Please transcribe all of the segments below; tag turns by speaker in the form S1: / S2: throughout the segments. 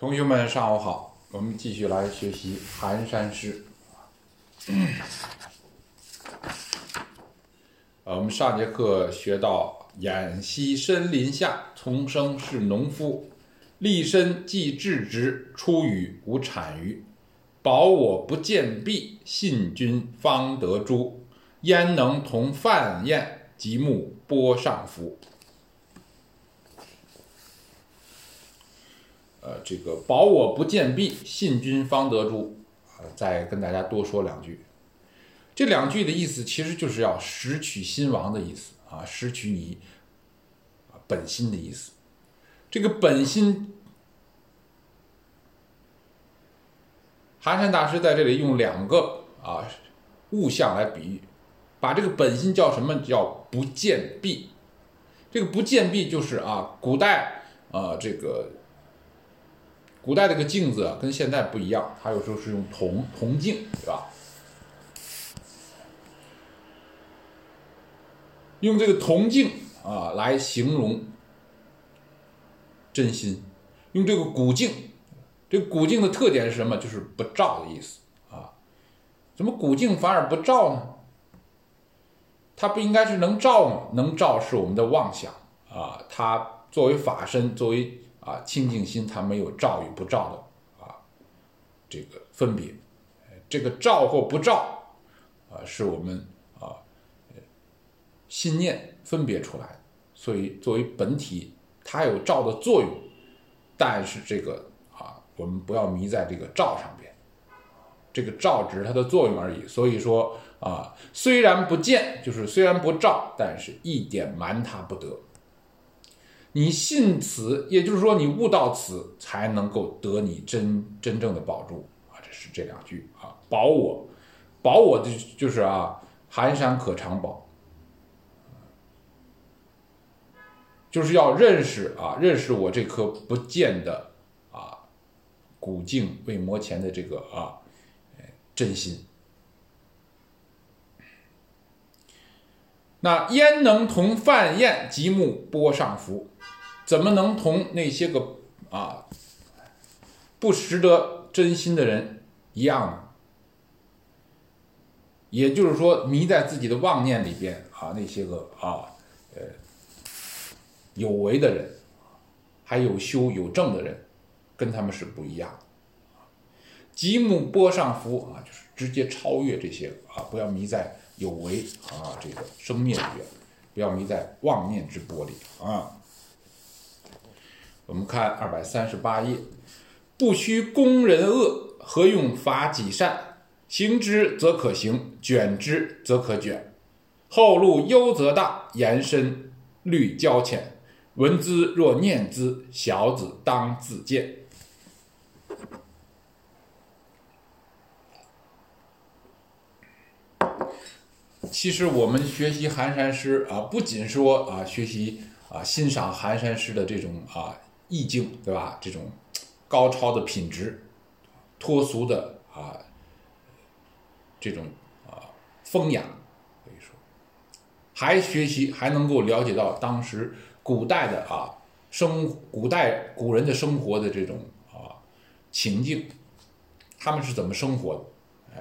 S1: 同学们上午好，我们继续来学习寒山诗。我们上节课学到偃息深林下，丛生是农夫，立身既至直，出语无谄谀。保我不见弊，信君方得诛。焉能同范晏，极目波上浮。这个保我不见弊，信君方得诛。再跟大家多说两句。这两句的意思其实就是要拾取心王的意思啊，拾取你本心的意思。这个本心，寒山大师在这里用两个物象来比喻，把这个本心叫什么？叫不见弊。这个不见弊就是古代古代这个镜子跟现在不一样，它有时候是用铜镜，对吧？用这个铜镜来形容真心，用这个古镜，这个古镜的特点是什么？就是不照的意思啊。怎么古镜反而不照呢？它不应该是能照吗？能照是我们的妄想啊，它作为法身，作为清净心，它没有照与不照的这个分别。这个照或不照是我们心念分别出来的，所以作为本体，它有照的作用，但是这个我们不要迷在这个照上边，这个照只是它的作用而已。所以说虽然不见，就是虽然不照，但是一点瞒他不得。你信此，也就是说你悟到此，才能够得你真正的保住这是这两句保我就是寒山可长保，就是要认识我这颗不见的古镜未磨前的这个真心。那焉能同范晏，极目波上浮？怎么能同那些个不识得真心的人一样呢？也就是说，迷在自己的妄念里边那些个有为的人，还有修有正的人，跟他们是不一样的。极目波上浮就是直接超越这些不要迷在有为这个生灭里边，不要迷在妄念之波里我们看238页，不须攻人恶，何用伐己善？行之则可行，卷之则可卷。后路忧则大，延伸虑交浅。闻兹若念兹，小子当自见。其实我们学习寒山诗不仅说学习欣赏寒山诗的这种意境，对吧？这种高超的品质，脱俗的这种风雅，可以说还学习还能够了解到当时古代的古人的生活的这种情境，他们是怎么生活的。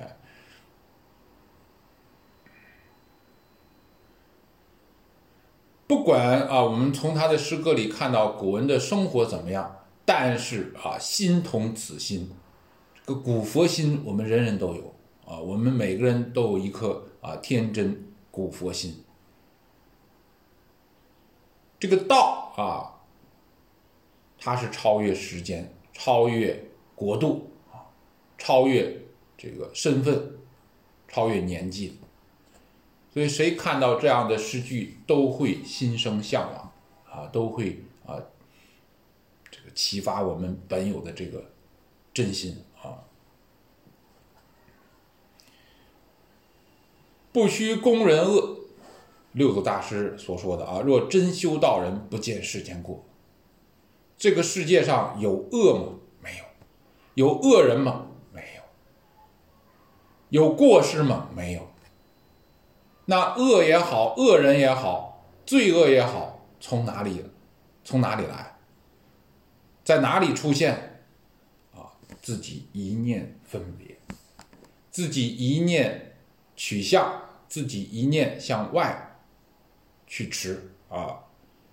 S1: 不管我们从他的诗歌里看到古人的生活怎么样，但是心同此心，这个古佛心我们人人都有我们每个人都有一颗天真古佛心。这个道它是超越时间，超越国度超越这个身份，超越年纪。所以谁看到这样的诗句都会心生向往都会这个启发我们本有的这个真心不须攻人恶，六祖大师所说的若真修道人，不见世间过。这个世界上有恶吗？没有。有恶人吗？没有。有过失吗？没有。那恶也好，恶人也好，罪恶也好，从哪里来？在哪里出现？ 自己一念分别，自己一念取向，自己一念向外去持啊。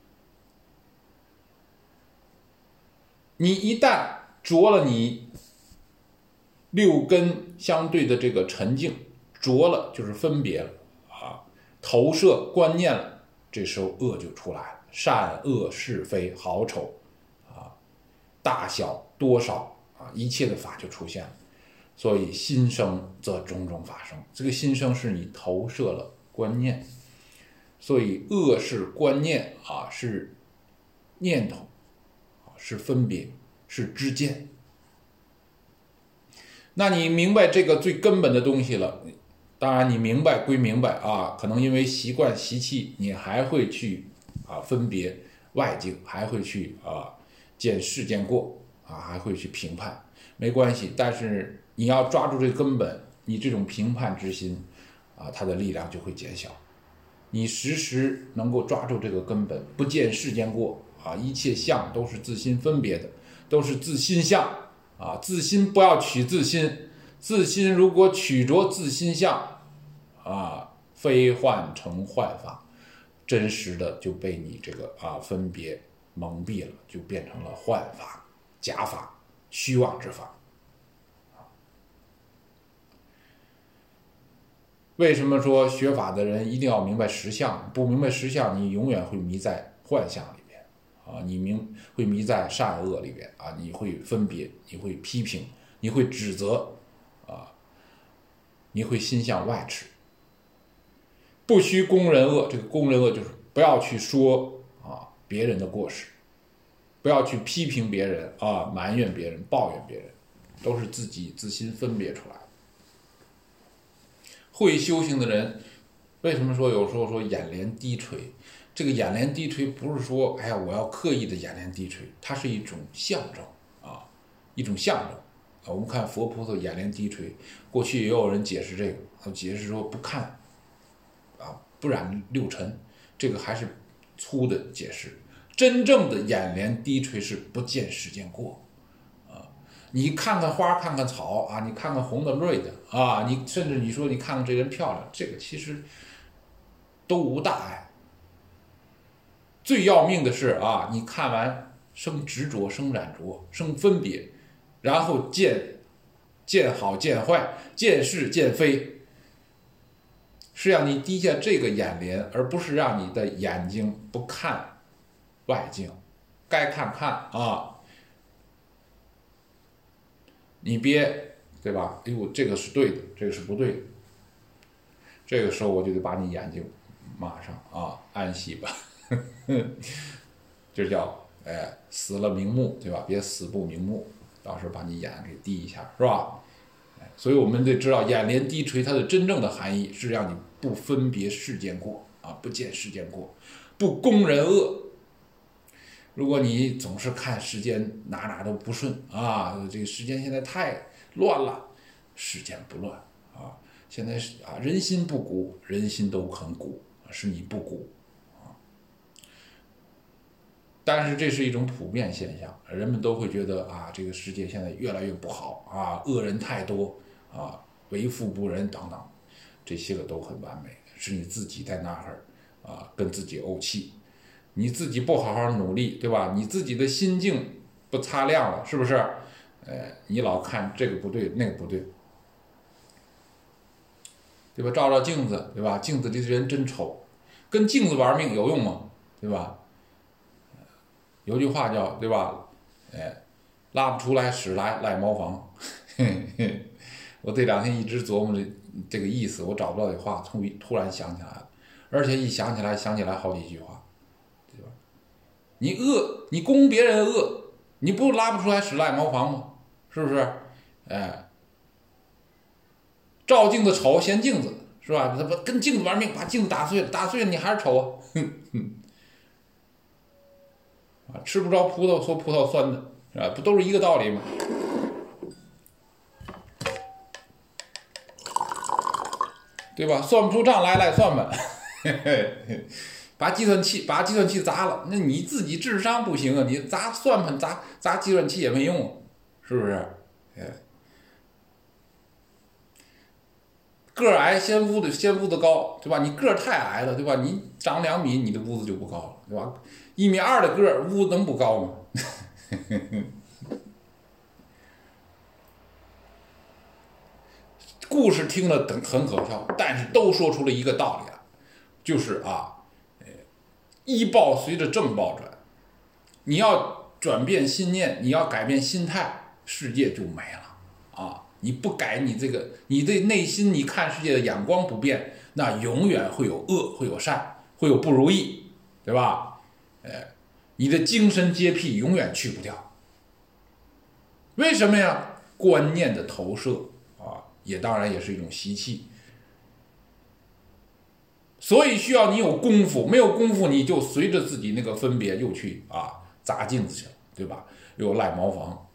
S1: 你一旦着了你六根相对的这个沉静，着了就是分别了啊，投射观念了，这时候恶就出来了，善恶是非好丑啊，大小多少啊，一切的法就出现了。所以心生则种种法生，这个心生是你投射了观念，所以恶是观念啊，是念头，是分别，是知见。那你明白这个最根本的东西了，当然你明白归明白啊，可能因为习惯习气，你还会去分别外境，还会去见是见过啊，还会去评判，没关系，但是你要抓住这个根本，你这种评判之心啊，它的力量就会减小。你时时能够抓住这个根本，不见是见过啊，一切相都是自心分别的，都是自心相啊，自心不要取自心，自心如果取着自心相啊，非幻成幻法，真实的就被你这个分别蒙蔽了，就变成了幻法、假法、虚妄之法。为什么说学法的人一定要明白实相？不明白实相，你永远会迷在幻象里边啊！你会迷在善恶里边啊！你会分别，你会批评，你会指责啊！你会心向外驰。不须攻人恶，这个攻人恶就是不要去说别人的过失，不要去批评别人啊，埋怨别人，抱怨别人，都是自己自心分别出来的。会修行的人，为什么说有时候说眼帘低垂？这个眼帘低垂不是说哎呀我要刻意的眼帘低垂，它是一种象征啊，一种象征啊。我们看佛菩萨眼帘低垂，过去也有人解释这个，解释说不看不染六尘，这个还是粗的解释。真正的眼帘低垂是不见世见过啊！你看看花，看看草啊，你看看红的绿的啊，你甚至你说你看看这人漂亮，这个其实都无大碍。最要命的是你看完生执着，生染着，生分别，然后见好见坏，见是见非，是让你低下这个眼帘，而不是让你的眼睛不看外境，该看看啊，你别对吧？哎呦，这个是对的，这个是不对的。这个时候我就得把你眼睛马上安息吧，这叫死了瞑目，对吧？别死不瞑目，到时候把你眼给低一下，是吧？所以我们得知道眼帘低垂，它的真正的含义是让你不分别世间过不见世间过，不攻人恶。如果你总是看世间哪都不顺这个世间现在太乱了，世间不乱现在人心不古，人心都很古，是你不古但是这是一种普遍现象，人们都会觉得这个世界现在越来越不好恶人太多为富不仁等等，这些个都很完美，是你自己在那儿跟自己怄气，你自己不好好努力，对吧？你自己的心境不擦亮了，是不是？你老看这个不对，那个不对，对吧？照照镜子，对吧？镜子里的人真丑，跟镜子玩命有用吗？对吧？有句话叫，对吧？拉不出来屎来赖茅房。我这两天一直琢磨这个意思，我找不到这话，突然想起来了，而且一想起来好几句话，对吧？你恶，你攻别人恶，你不拉不出来屎赖茅房吗？是不是？照镜子丑嫌镜子，是吧？他跟镜子玩命，把镜子打碎了，打碎了你还是丑吃不着葡萄说葡萄酸的，是吧？不都是一个道理吗？对吧？算不出账来算吧。把计算器砸了，那你自己智商不行你砸算盘砸计算器也没用是不是？ 个儿矮嫌屋子高，对吧？你个儿太矮了，对吧？你长2米，你的屋子就不高了，对吧？1.2米的个儿，屋子能不高吗？故事听了很可笑，但是都说出了一个道理来，就是医报随着正报转，你要转变信念，你要改变心态，世界就没了你不改你的内心，你看世界的眼光不变，那永远会有恶，会有善，会有不如意，对吧？你的精神洁癖永远去不掉。为什么呀？观念的投射也当然也是一种习气，所以需要你有功夫，没有功夫你就随着自己那个分别又去砸镜子去了，对吧？又赖茅房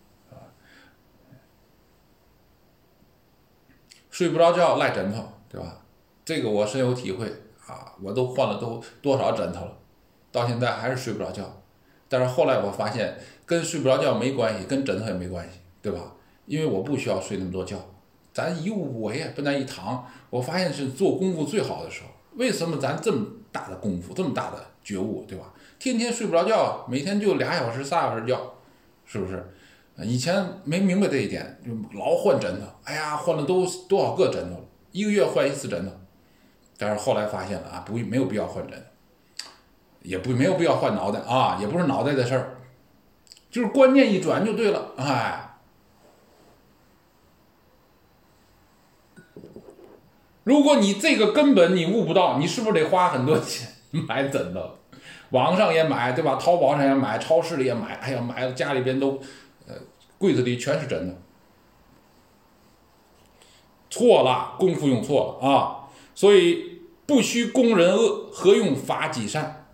S1: 睡不着觉赖枕头，对吧？这个我深有体会我都换了多少枕头了，到现在还是睡不着觉。但是后来我发现跟睡不着觉没关系，跟枕头也没关系，对吧？因为我不需要睡那么多觉，咱一物不为，跟咱一躺，我发现是做功夫最好的时候。为什么咱这么大的功夫，这么大的觉悟，对吧？天天睡不着觉，每天就2小时、3小时觉，是不是？以前没明白这一点，就老换枕头，哎呀，换了都多少个枕头了，1个月换1次枕头。但是后来发现了没有必要换枕头，也没有必要换脑袋也不是脑袋的事儿，就是观念一转就对了，如果你这个根本你悟不到，你是不是得花很多钱买枕头？网上也买，对吧？淘宝上也买，超市里也买，哎呀，买了家里边都，柜子里全是枕头。错了，功夫用错了所以不须攻人恶，何用伐己善？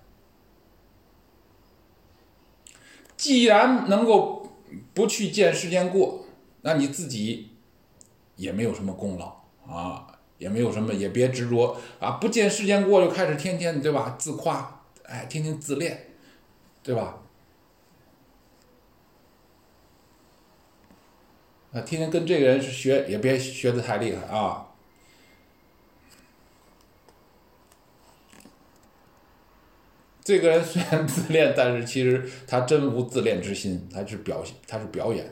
S1: 既然能够不去见世间过，那你自己也没有什么功劳也没有什么，也别执着不见世间过就开始天天对吧自夸，天天自恋，对吧？天天跟这个人是学，也别学得太厉害这个人虽然自恋，但是其实他真无自恋之心，他是表演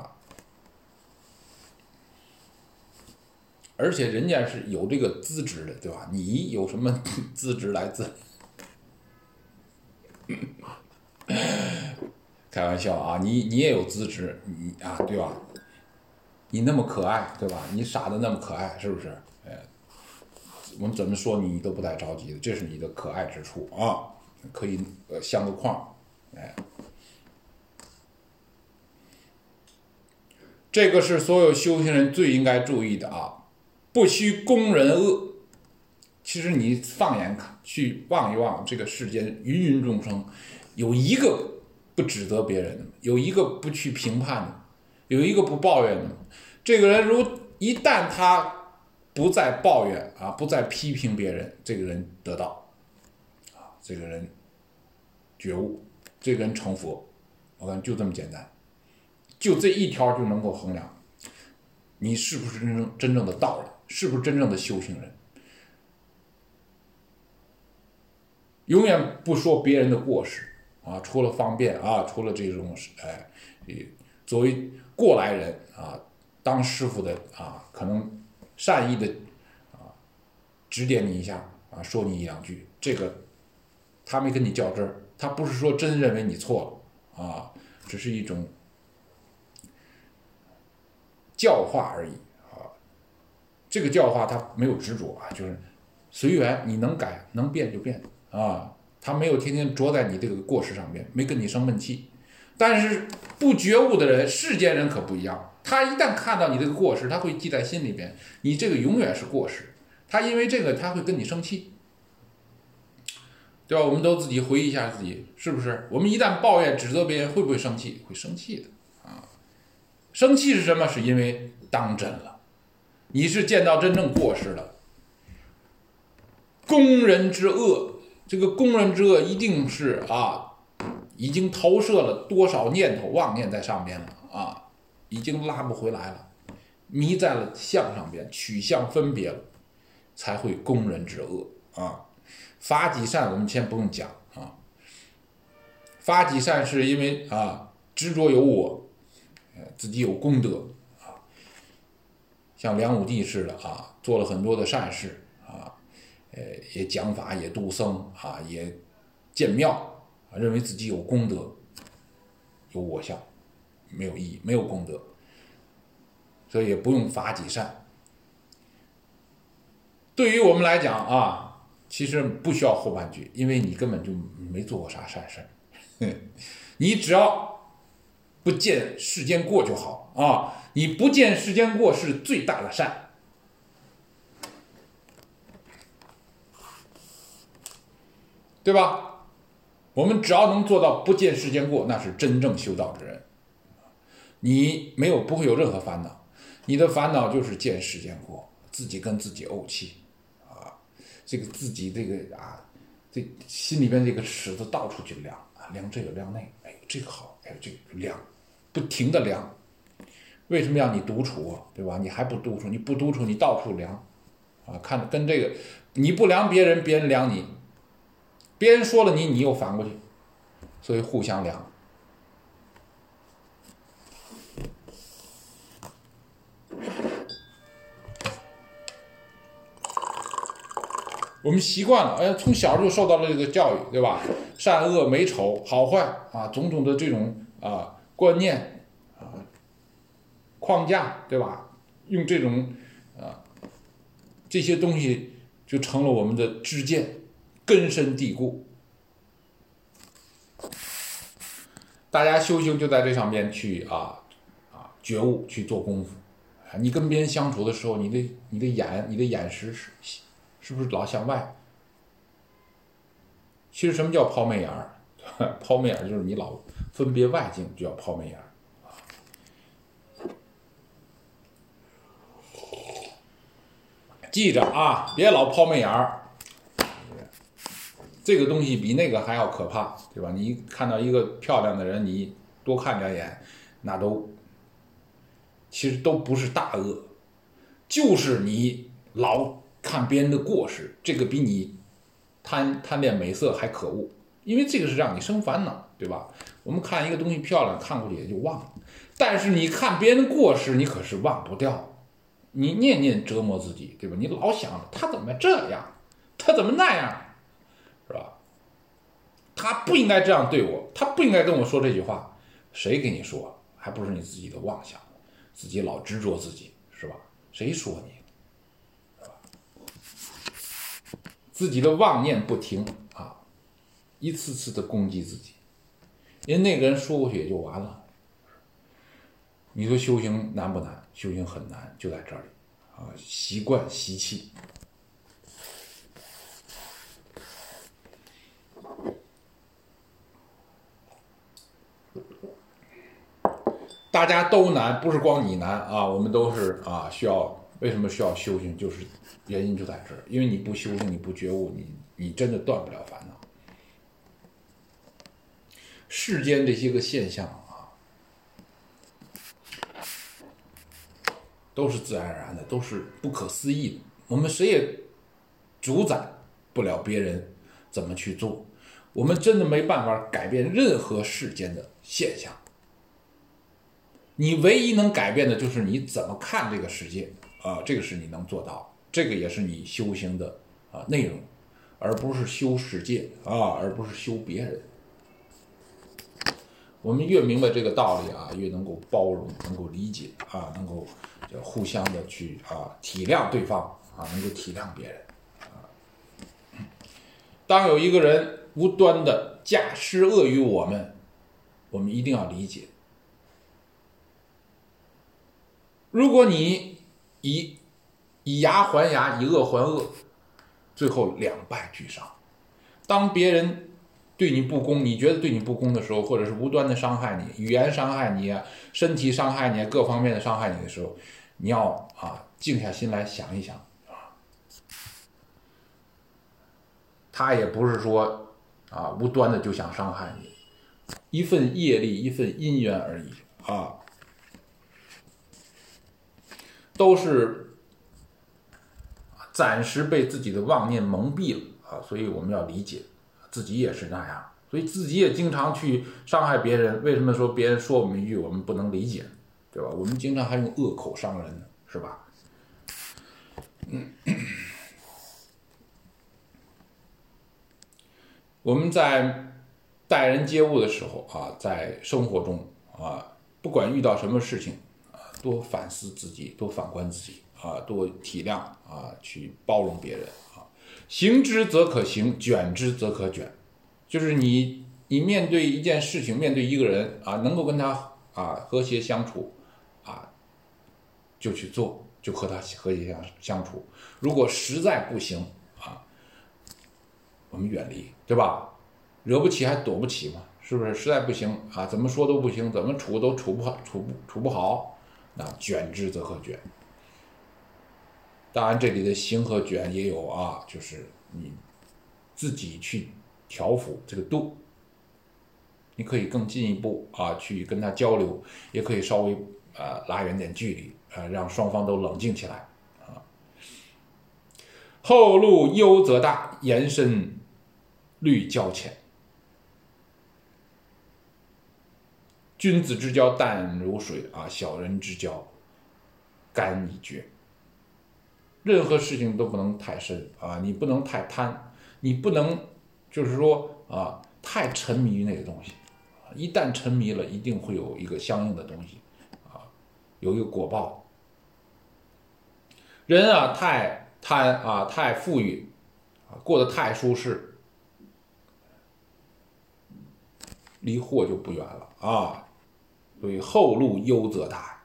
S1: 而且人家是有这个资质的，对吧？你有什么资质来自？开玩笑你也有资质，你对吧？你那么可爱，对吧？你傻的那么可爱，是不是？我们怎么说你都不带着急的，这是你的可爱之处可以相个框，这个是所有修行人最应该注意的不须攻人恶。其实你放眼去望一望这个世间芸芸众生，有一个不指责别人的，有一个不去评判的，有一个不抱怨的。这个人一旦他不再抱怨不再批评别人，这个人得道这个人觉悟，这个人成佛。我看就这么简单，就这一条就能够衡量你是不是真正的道人，是不是真正的修行人。永远不说别人的过失除了方便除了这种作为过来人当师傅的可能善意的指点你一下说你1-2句，这个他没跟你较真儿，他不是说真认为你错了只是一种教化而已这个教化他没有执着就是随缘，你能改能变就变他没有天天着在你这个过失上面，没跟你生闷气。但是不觉悟的人，世间人可不一样，他一旦看到你这个过失，他会记在心里边，你这个永远是过失，他因为这个他会跟你生气，对吧？我们都自己回忆一下自己，是不是？我们一旦抱怨指责别人，会不会生气？会生气的生气是什么？是因为当真了，你是见到真正过失了。攻人之恶，这个攻人之恶一定是已经投射了多少念头妄念在上边了已经拉不回来了，迷在了相上边，取相分别了，才会攻人之恶啊。法己善我们先不用讲啊，法己善是因为执着有我，自己有功德啊，像梁武帝似的做了很多的善事也讲法，也度僧也建庙认为自己有功德，有我相，没有意义，没有功德，所以也不用法己善。对于我们来讲其实不需要后半句，因为你根本就没做过啥善事，你只要不见世间过就好你不见世间过是最大的善，对吧？我们只要能做到不见世间过，那是真正修道之人。你不会有任何烦恼，你的烦恼就是见世间过，自己跟自己怄气这个自己这心里边这个尺子到处去量量这个量那个，这个好，这个量，不停的量。为什么让你独处对吧？你还不独处，你不独处你到处量看跟这个你不量别人，别人量你，别人说了你又反过去，所以互相量。我们习惯了，从小就受到了这个教育，对吧？善恶美丑好坏种种的这种观念框架，对吧？用这种这些东西就成了我们的知见，根深蒂固。大家修行就在这上面去觉悟，去做功夫。你跟别人相处的时候，你的眼识是不是老向外？其实什么叫抛媚眼儿？抛媚眼儿就是你老分别外境，就叫抛媚眼儿。记着别老抛媚眼儿，这个东西比那个还要可怕，对吧？你看到一个漂亮的人，你多看两眼，那其实都不是大恶，就是你老看别人的过失，这个比你贪恋美色还可恶，因为这个是让你生烦恼，对吧？我们看一个东西漂亮，看过去也就忘了，但是你看别人的过失，你可是忘不掉，你念念折磨自己，对吧？你老想着他怎么这样，他怎么那样，是吧？他不应该这样对我，他不应该跟我说这句话，谁给你说？还不是你自己的妄想，自己老执着自己，是吧？谁说你？自己的妄念不停一次次的攻击自己，因为那个人说过去也就完了。你说修行难不难？修行很难，就在这里习惯习气。大家都难，不是光你难我们都是需要。为什么需要修行？就是原因就在这儿，因为你不修行，你不觉悟，你真的断不了烦恼。世间这些个现象都是自然而然的，都是不可思议的，我们谁也主宰不了别人怎么去做，我们真的没办法改变任何世间的现象。你唯一能改变的就是你怎么看这个世界这个是你能做到，这个也是你修行的内容，而不是修世界而不是修别人。我们越明白这个道理越能够包容，能够理解能够互相的去体谅对方能够体谅别人当有一个人无端的加施恶于我们，我们一定要理解。如果你以牙还牙，以恶还恶，最后两败俱伤。当别人对你不公，你觉得对你不公的时候，或者是无端的伤害你，语言伤害你身体伤害你各方面的伤害你的时候，你要静下心来想一想他也不是说无端的就想伤害你，一份业力，一份因缘而已都是暂时被自己的妄念蒙蔽了啊，所以我们要理解自己也是那样，所以自己也经常去伤害别人。为什么说别人说我们一句我们不能理解，对吧？我们经常还用恶口伤人，是吧？我们在待人接物的时候啊，在生活中啊，不管遇到什么事情啊，多反思自己，多反观自己啊，多体谅啊，去包容别人啊。行之则可行，卷之则可卷。就是你面对一件事情，面对一个人啊，能够跟他啊和谐相处啊，就去做，就和他和谐相处。如果实在不行啊，我们远离，对吧？惹不起还躲不起嘛，是不是？实在不行啊，怎么说都不行，怎么处都处不好，那卷之则可卷。当然，这里的行和卷也有啊，就是你自己去调服这个度，你可以更进一步啊，去跟他交流，也可以稍微拉远点距离啊，让双方都冷静起来啊。后路忧则大，延伸虑交浅。君子之交淡如水啊，小人之交干已决。任何事情都不能太深啊，你不能太贪，你不能就是说啊太沉迷于那个东西，一旦沉迷了，一定会有一个相应的东西啊，有一个果报。人啊太贪啊，太富裕啊，过得太舒适，离祸就不远了啊。所以后路忧则大。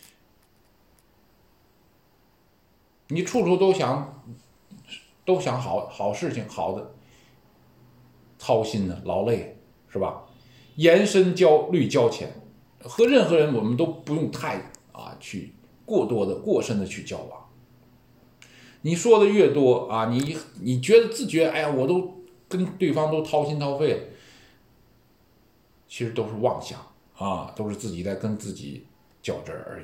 S1: 你处处都想好事情，好的，操心的劳累，是吧？延伸虑交浅，和任何人我们都不用太去过多的过深的去交往。你说的越多啊，你觉得自觉，哎呀，我都跟对方都掏心掏肺了，其实都是妄想啊，都是自己在跟自己较真而已。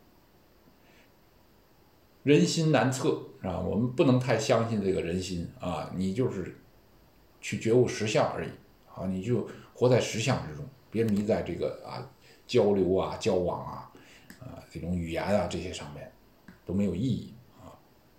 S1: 人心难测啊，我们不能太相信这个人心啊，你就是去觉悟实相而已啊，你就活在实相之中，别迷在这个交流啊、交往啊、这种语言啊这些上面，都没有意义啊。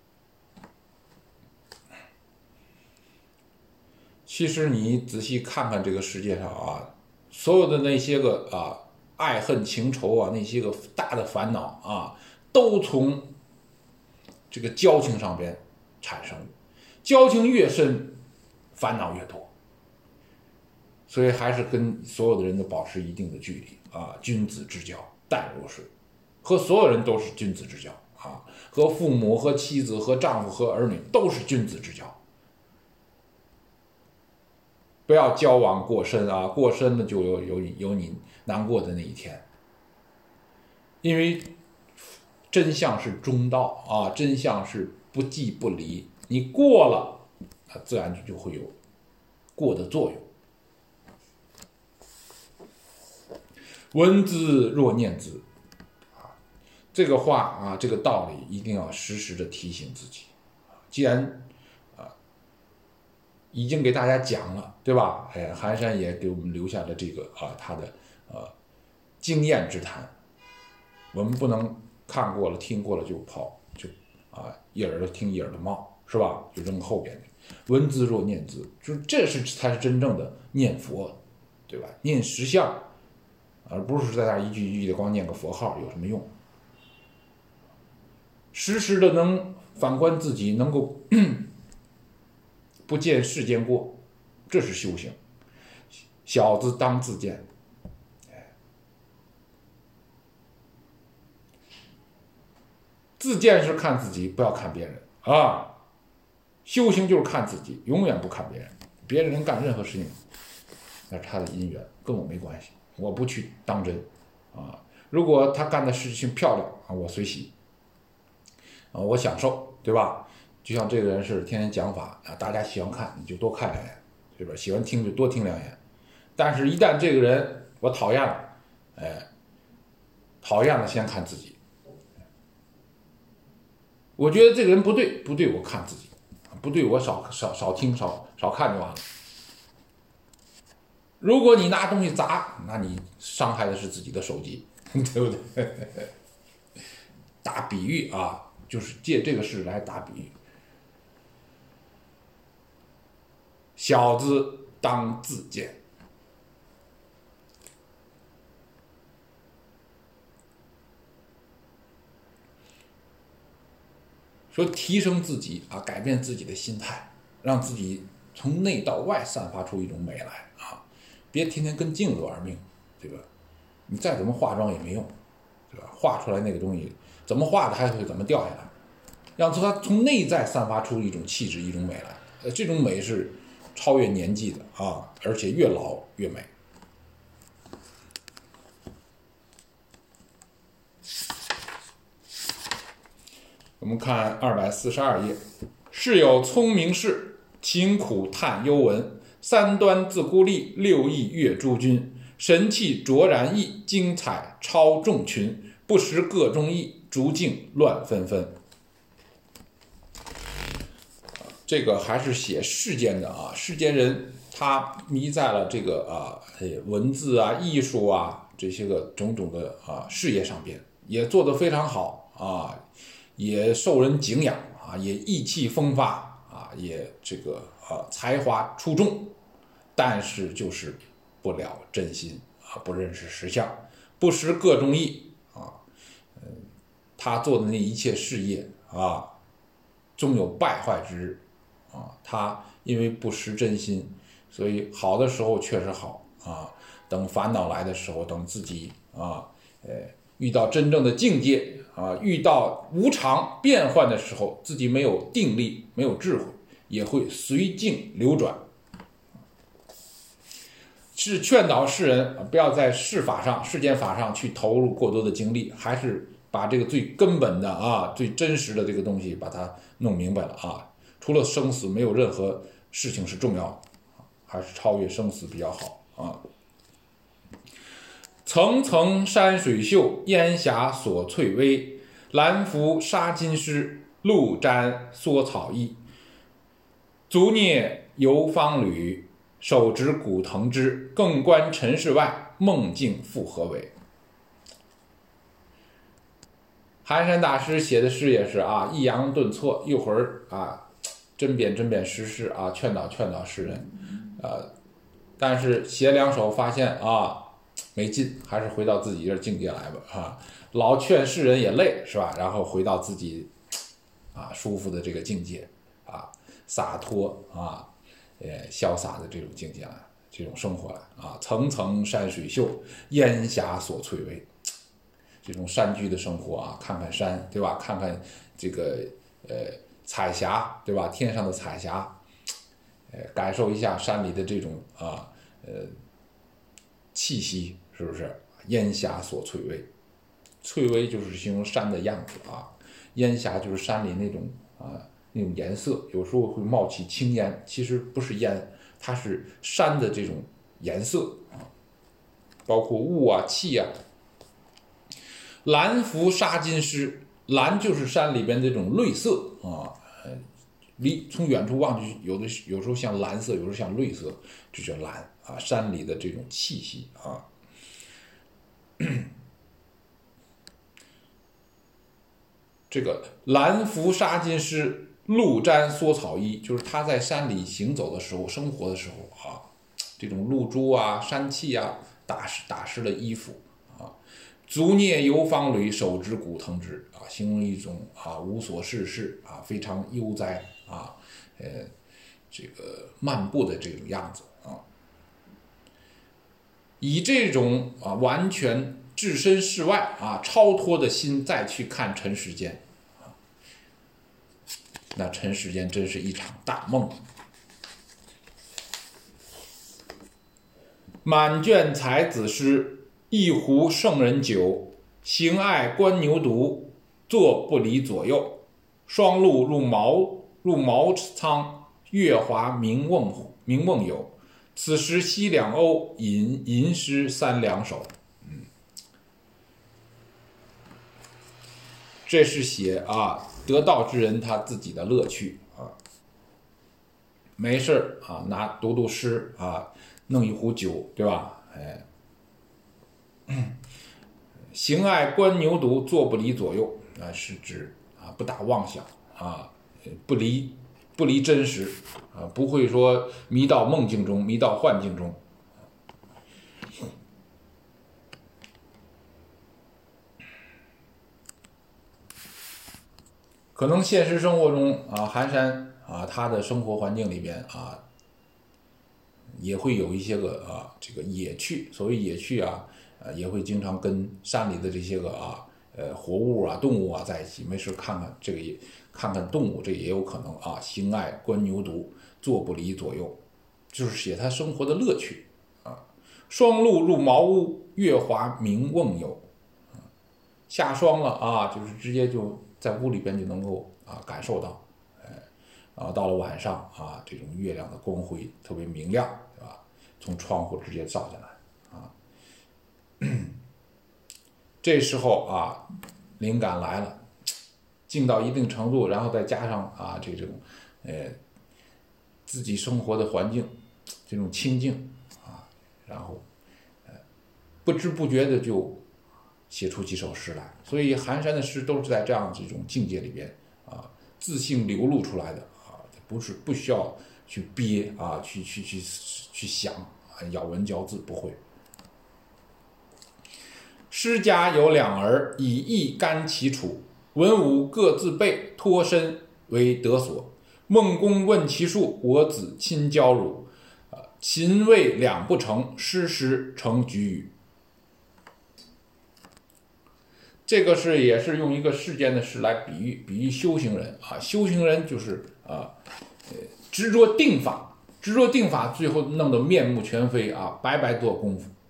S1: 其实你仔细看看这个世界上啊，所有的那些个爱恨情仇啊，那些个大的烦恼啊，都从这个交情上边产生，交情越深，烦恼越多。所以还是跟所有的人都保持一定的距离啊。君子之交淡如水，和所有人都是君子之交啊，和父母、和妻子、和丈夫、和儿女都是君子之交。不要交往过深啊，过深了就有你难过的那一天。因为真相是中道啊，真相是不即不离，你过了，它自然就会有过的作用。闻之若念之这个话啊，这个道理一定要时时的提醒自己。既然已经给大家讲了，对吧？寒山也给我们留下了这个他的经验之谈，我们不能看过了、听过了就跑，就一耳朵听一耳朵冒，是吧？就扔后边的。闻之若念之，就是这才是真正的念佛，对吧？念实相，而不是在那一句一句的光念个佛号，有什么用？时时的能反观自己，能够不见世间过，这是修行。小子当自见。自见是看自己，不要看别人啊。修行就是看自己，永远不看别人。别人能干任何事情，那是他的因缘，跟我没关系，我不去当真啊。如果他干的事情漂亮啊，我随喜啊，我享受，对吧？就像这个人是天天讲法啊，大家喜欢看你就多看两眼，对吧？喜欢听就多听两眼。但是，一旦这个人我讨厌了，讨厌了先看自己。 我觉得这个人不对，不对我看自己，不对我少听少看就完了。如果你拿东西砸，那你伤害的是自己的手机，对不对？打比喻啊，就是借这个事来打比喻。小子当自荐。说提升自己啊，改变自己的心态，让自己从内到外散发出一种美来啊！别天天跟镜子玩命，对吧？你再怎么化妆也没用，对吧？画出来那个东西怎么画的还会怎么掉下来，让它从内在散发出一种气质、一种美来。这种美是超越年纪的啊，而且越老越美。我们看242页，世有聪明士，勤苦探幽闻，三端自孤立，六艺阅诸君，神气卓然异，精彩超众群，不识各中意，逐境乱纷纷。这个还是写世间的啊，世间人他迷在了这个文字啊、艺术啊这些个种种的事业上边，也做得非常好啊。也受人敬仰啊，也意气风发啊，也这个才华出众，但是就是不了真心啊，不认识实相，不识各中意啊，他做的那一切事业啊，终有败坏之日啊。他因为不识真心，所以好的时候确实好啊，等烦恼来的时候，等自己遇到真正的境界啊，遇到无常变幻的时候，自己没有定力，没有智慧，也会随境流转。是劝导世人不要在世间法上去投入过多的精力，还是把这个最根本的啊、最真实的这个东西把它弄明白了啊。除了生死，没有任何事情是重要的，还是超越生死比较好啊。层层山水秀，烟霞锁翠微。兰服纱金丝，露沾蓑草衣。足蹑游芳旅，手执古藤枝。更观尘世外，梦境复何为？寒山大师写的诗也是啊，抑扬顿挫，一会儿啊针砭时事啊，劝导世人但是写两首发现啊没劲，还是回到自己这境界来吧啊！老劝世人也累是吧？然后回到自己舒服的这个境界啊，洒脱啊，潇洒的这种境界来，这种生活来啊！层层山水秀，烟霞锁翠微。这种山居的生活啊，看看山对吧？看看这个彩霞对吧？天上的彩霞，感受一下山里的这种气息。是不是烟霞锁翠微？翠微就是形容山的样子啊，烟霞就是山里那种那种颜色，有时候会冒起青烟，其实不是烟，它是山的这种颜色啊，包括雾啊、气啊。蓝服纱金丝，蓝就是山里边这种绿色啊，从远处望去，有时候像蓝色，有时候像绿色，这叫蓝啊，山里的这种气息啊。这个兰服纱金丝，露沾蓑草衣，就是他在山里行走的时候，生活的时候啊，这种露珠啊、山气啊，打湿了衣服啊。足蹑游芳旅，手执古藤枝啊，形容一种无所事事啊，非常悠哉啊，这个漫步的这种样子啊。以这种完全置身事外超脱的心再去看尘世间那尘世间真是一场大梦。满卷才子诗，一壶圣人酒，行爱观牛犊，坐不离左右。双鹿入茅仓，月华明瓮有。此时西两瓯，吟诗三两首。这是写得道之人他自己的乐趣啊，没事啊读诗啊，弄一壶酒，对吧？行爱观牛犊，坐不离左右啊，是指啊不打妄想啊，不离真实啊，不会说迷到梦境中，迷到幻境中。可能现实生活中啊，寒山啊，他的生活环境里边啊，也会有一些个这个野趣。所谓野趣啊，也会经常跟山里的这些个活物啊、动物啊在一起，没事看看这个也看看动物，这也有可能啊。行爱观牛犊，坐不离左右，就是写他生活的乐趣啊。霜露入茅屋，月华明瓮有。下霜了啊，就是直接就在屋里边就能够感受到，到了晚上啊，这种月亮的光辉特别明亮，对吧？从窗户直接照下来啊，这时候啊，灵感来了，静到一定程度，然后再加上这种自己生活的环境这种清静啊，然后不知不觉的就写出几首诗来。所以寒山的诗都是在这样这种境界里边自性流露出来的不需要去憋去想咬文嚼字，不会。诗家有两儿，以义甘其处，文武各自备，脱身为得所。孟公问其数，我子亲教汝。秦魏两不成，诗成举语。这个也是用一个世间的事来比喻修行人啊。修行人就是执着定法，最后弄得面目全非啊，白做功夫。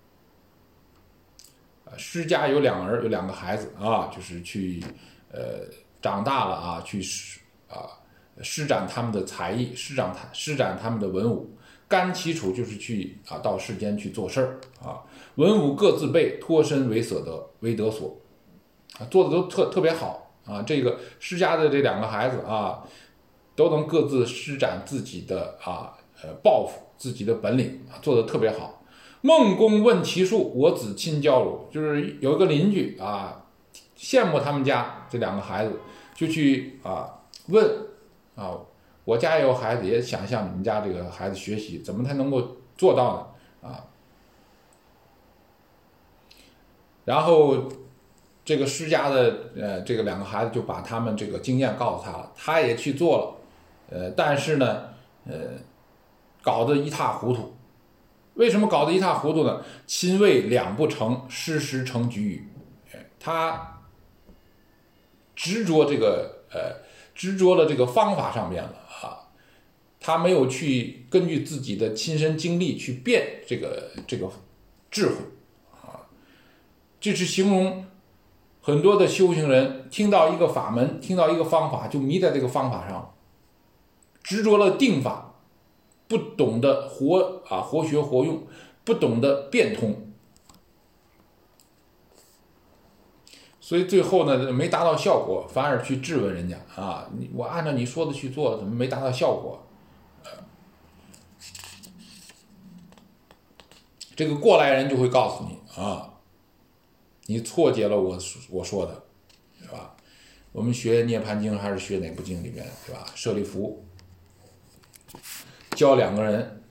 S1: 诗家有两儿，有两个孩子啊，就是去长大了啊，去施展他们的才艺，施展他们的文武。甘其处就是去到世间去做事儿啊。文武各自备，脱身为得所。做的都特别好啊！这个施家的这两个孩子啊，都能各自施展自己的抱负，自己的本领做的特别好。孟公问其数，我子亲教汝。就是有一个邻居啊，羡慕他们家这两个孩子，就去问我家也有孩子，也想向你们家这个孩子学习，怎么才能够做到呢？然后这个施家的这个两个孩子就把他们这个经验告诉他了，他也去做了，但是呢，搞得一塌糊涂。为什么搞得一塌糊涂呢？秦魏两不成，诗成举语。他执着了这个方法上面了他没有去根据自己的亲身经历去变这个智慧这是形容很多的修行人听到一个法门，听到一个方法，就迷在这个方法上，执着了定法，不懂得活学活用，不懂得变通，所以最后呢没达到效果，反而去质问人家我按照你说的去做，怎么没达到效果？这个过来人就会告诉你你错解了我说的，对吧？我们学《涅槃经》还是学哪部经里面，对吧？舍利弗教两个人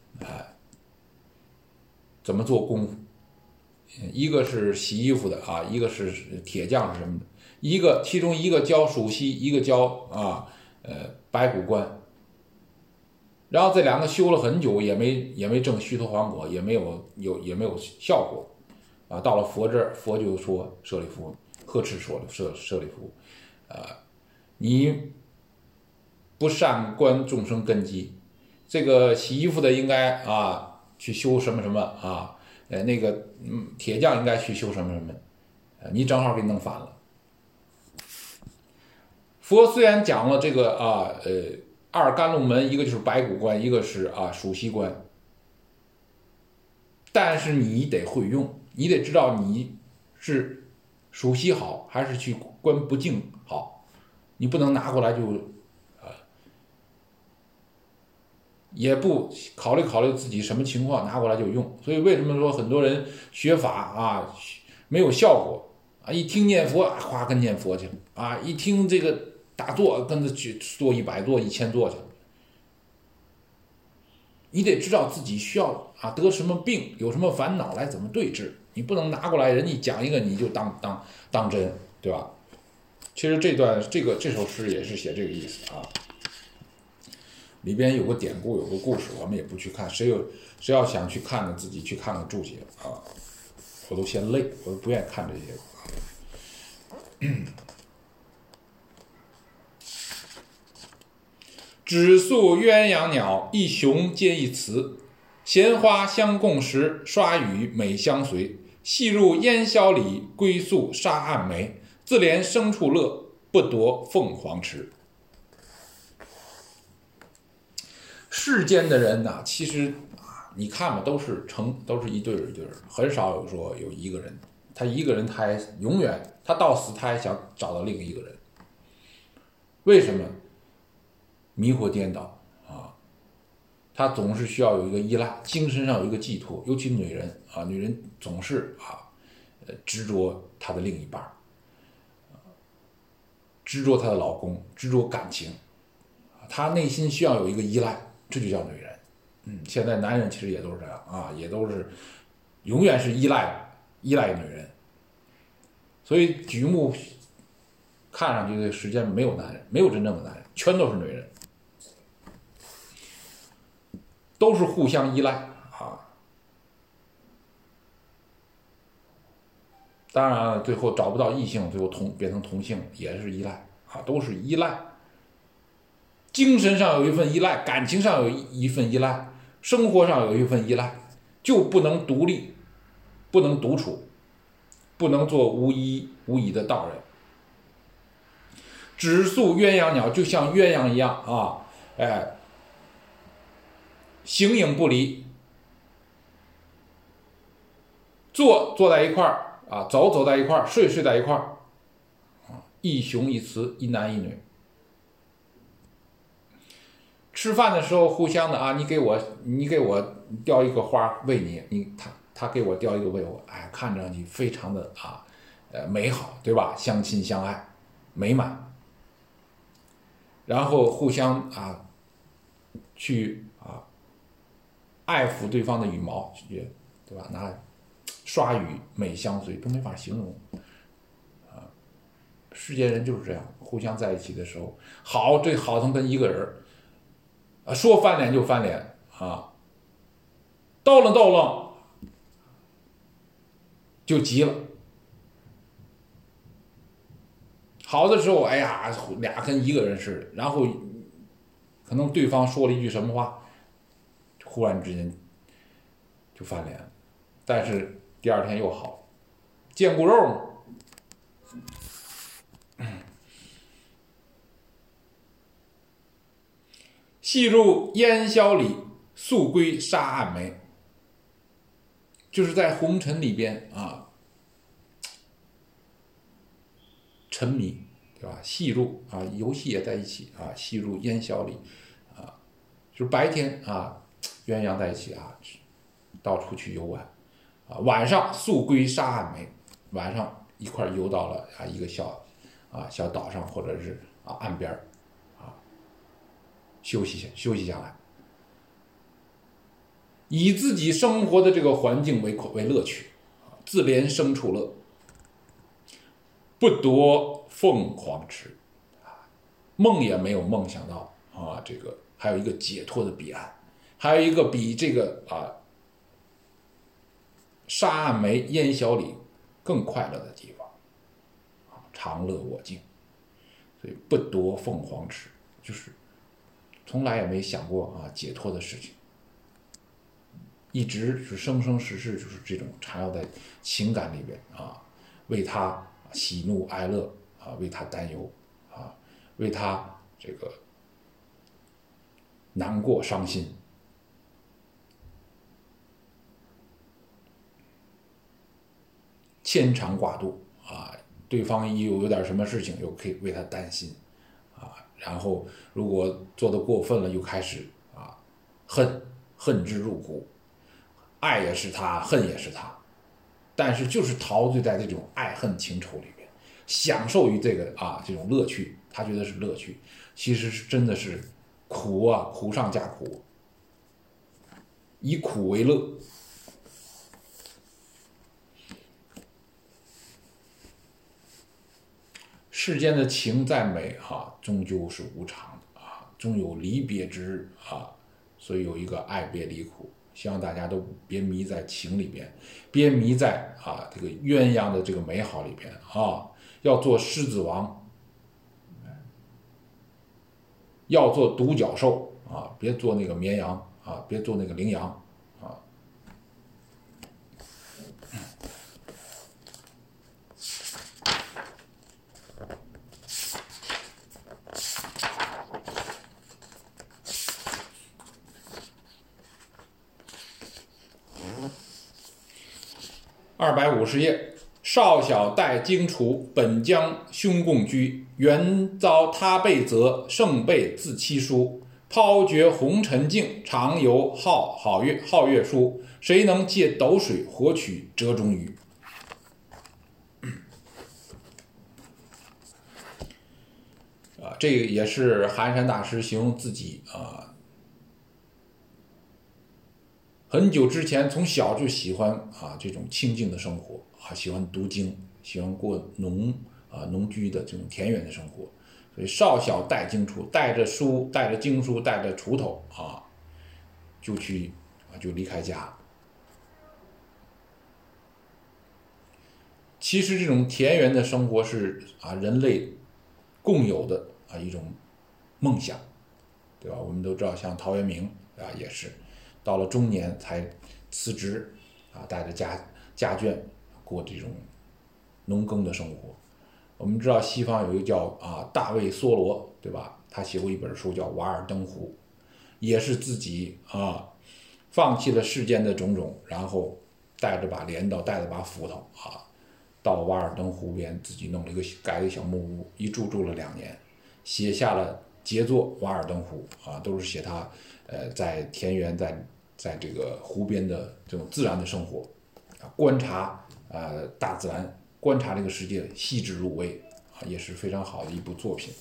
S1: 怎么做功夫，一个是洗衣服的一个是铁匠是什么的，其中一个教属溪，一个教白骨观。然后这两个修了很久，也没证须陀洹果，也没有效果到了佛这儿，佛就说舍利弗，呵斥说舍利弗你不善观众生根基，这个洗衣服的应该去修什么什么那个铁匠应该去修什么什么你正好给弄反了。佛虽然讲了这个二甘露门，一个就是白骨观，一个是属溪观，但是你得会用，你得知道你是属溪好还是去观不净好你不能拿过来就也不考虑考虑自己什么情况拿过来就用。所以为什么说很多人学法啊没有效果啊？一听念佛啊，夸跟念佛去了啊！一听这个打坐，跟着去做100坐1000坐去了。你得知道自己需要啊得什么病，有什么烦恼来怎么对治。你不能拿过来人家讲一个你就当真，对吧？其实这首诗也是写这个意思啊。里边有个典故，有个故事，我们也不去看。谁要想去看的，自己去看看注解啊。我都嫌累，我都不愿意看这些。只宿鸳鸯鸟，一雄皆一雌。闲花相共时，刷雨每相随。细入烟消里，归宿沙岸梅。自怜牲畜乐，不夺凤凰池。世间的人呐，其实你看嘛，都是一对一对，很少有说有一个人，他一个人他还永远，他到死他还想找到另一个人。为什么？迷惑颠倒啊，他总是需要有一个依赖，精神上有一个寄托。尤其女人啊，女人总是执着她的另一半，执着她的老公，执着感情，她内心需要有一个依赖，这就叫女人。现在男人其实也都是这样啊，也都是永远是依赖女人。所以举目看上去这个世间没有男人，没有真正的男人，全都是女人。都是互相依赖啊，当然了，最后找不到异性，最后变成同性，也是依赖啊，都是依赖。精神上有一份依赖，感情上有一份依赖，生活上有一份依赖，就不能独立，不能独处，不能做无依无倚的道人。只宿鸳鸯鸟，就像鸳鸯一样啊，形影不离，坐在一块儿啊，走在一块儿，睡在一块儿，一雄一雌，一男一女。吃饭的时候互相的啊，你给我叼一个花喂你，他给我叼一个喂我，看上去非常的美好，对吧？相亲相爱，美满。然后互相去爱抚对方的羽毛，对吧？拿刷羽美相随，都没法形容世间人就是这样，互相在一起的时候，这好成跟一个人说翻脸就翻脸啊，叨楞就急了。好的时候，俩跟一个人似的，然后可能对方说了一句什么话，忽然之间就翻脸了，但是第二天又好，贱骨肉嘛。细入烟消里，宿归沙岸梅。就是在红尘里边沉迷，对吧？细入游戏也在一起细入烟消里就是白天鸳鸯在一起到处去游玩晚上宿归沙岸梅，晚上一块游到了一个小岛上，或者是岸边休息下来，以自己生活的这个环境为乐趣，自怜牲畜乐，不夺凤凰池。梦也没有梦想到这个还有一个解脱的彼岸，还有一个比这个沙岸梅烟消里更快乐的地方长乐我净。所以不夺凤凰池，就是从来也没想过解脱的事情，一直是生生世世就是这种缠绕在情感里边为他喜怒哀乐为他担忧为他这个难过伤心。牵肠挂肚对方有点什么事情又可以为他担心然后如果做得过分了，又开始恨之入骨，爱也是他，恨也是他，但是就是陶醉在这种爱恨情仇里边，享受于这个这种乐趣，他觉得是乐趣，其实是真的是苦啊，苦上加苦，以苦为乐。世间的情再美终究是无常的终有离别之日所以有一个爱别离苦，希望大家都别迷在情里边，别迷在这个鸳鸯的这个美好里边要做狮子王，要做独角兽别做那个绵羊别做那个羚羊250页，少小待荆楚，本将兄共居。原遭他辈责，胜辈自欺疏。抛绝红尘境，常游皓月书。谁能借斗水，活取折中鱼？这个也是寒山大师形容自己很久之前从小就喜欢这种清静的生活喜欢读经，喜欢过农居的这种田园的生活，所以少小带经书，带着书，带着经书，带着锄头就离开家。其实这种田园的生活是人类共有的一种梦想，对吧？我们都知道，像陶渊明也是到了中年才辞职带着家眷过这种农耕的生活。我们知道西方有一个叫大卫梭罗，对吧？他写过一本书叫《瓦尔登湖》，也是自己放弃了世间的种种，然后带着把镰刀，带着把斧头到瓦尔登湖边，自己盖了一个小木屋，一住了2年，写下了杰作《瓦尔登湖》都是写他在田园在这个湖边的这种自然的生活观察大自然，观察这个世界，细致入微也是非常好的一部作品。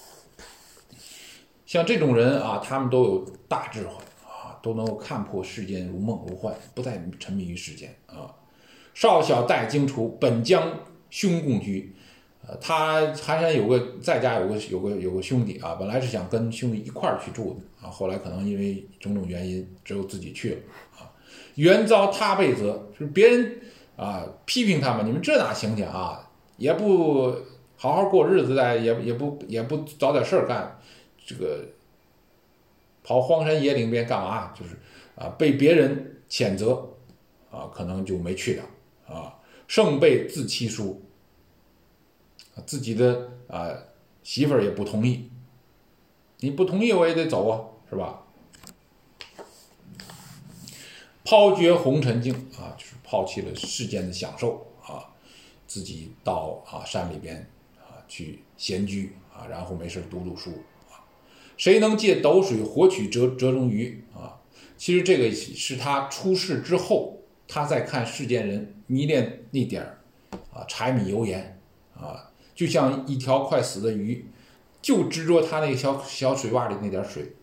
S1: 像这种人他们都有大智慧都能够看破世间如梦如幻，不再沉迷于世间少小待荆楚，本将兄共居。他寒山在家有个兄弟本来是想跟兄弟一块儿去住的后来可能因为种种原因，只有自己去了原遭他辈责，就是别人批评他们，你们这哪行去也不好好过日子也不找点事儿干，这个跑荒山野岭边干嘛？就是被别人谴责可能就没去了胜辈自欺疏，自己的媳妇儿也不同意，你不同意我也得走是吧？抛绝红尘境就是抛弃了世间的享受自己到山里边去闲居然后没事读书谁能借斗水，活取折中鱼其实这个是他出世之后，他在看世间人迷恋那点柴米油盐就像一条快死的鱼，就执着他那个小水洼里那点水。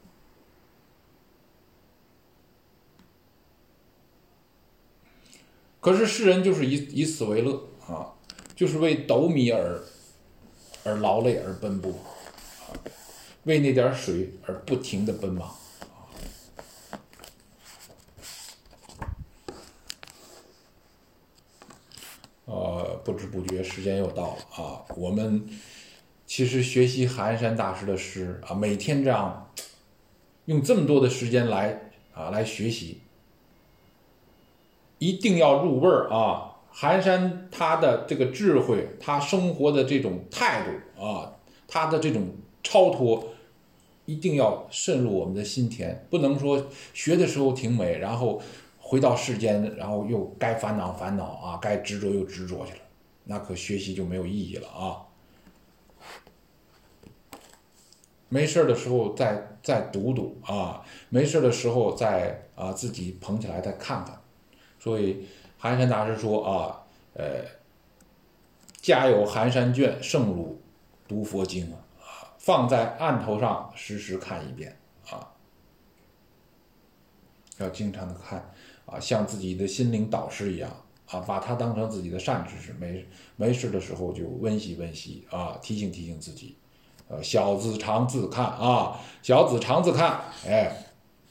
S1: 可是世人就是以此为乐就是为斗米而劳累而奔波为那点水而不停的奔忙不知不觉时间又到了我们其实学习寒山大师的诗每天这样用这么多的时间来学习，一定要入味儿寒山他的这个智慧，他生活的这种态度他的这种超脱，一定要渗入我们的心田，不能说学的时候挺美，然后回到世间，然后又该烦恼该执着又执着去了，那可学习就没有意义了没事的时候再读读啊，没事的时候再自己捧起来再看看。所以寒山大师说啊，家有寒山卷，胜如读佛经啊，放在案头上时时看一遍啊，要经常的看啊，像自己的心灵导师一样啊，把它当成自己的善知识，没事的时候就温习温习啊，提醒提醒自己。小子常自看啊，小子常自看，哎，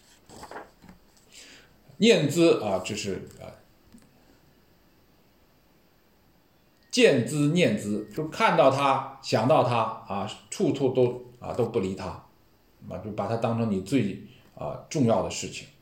S1: 念兹啊，这是见兹念兹，就看到他，想到他啊，处处都不离他啊，就把它当成你最重要的事情。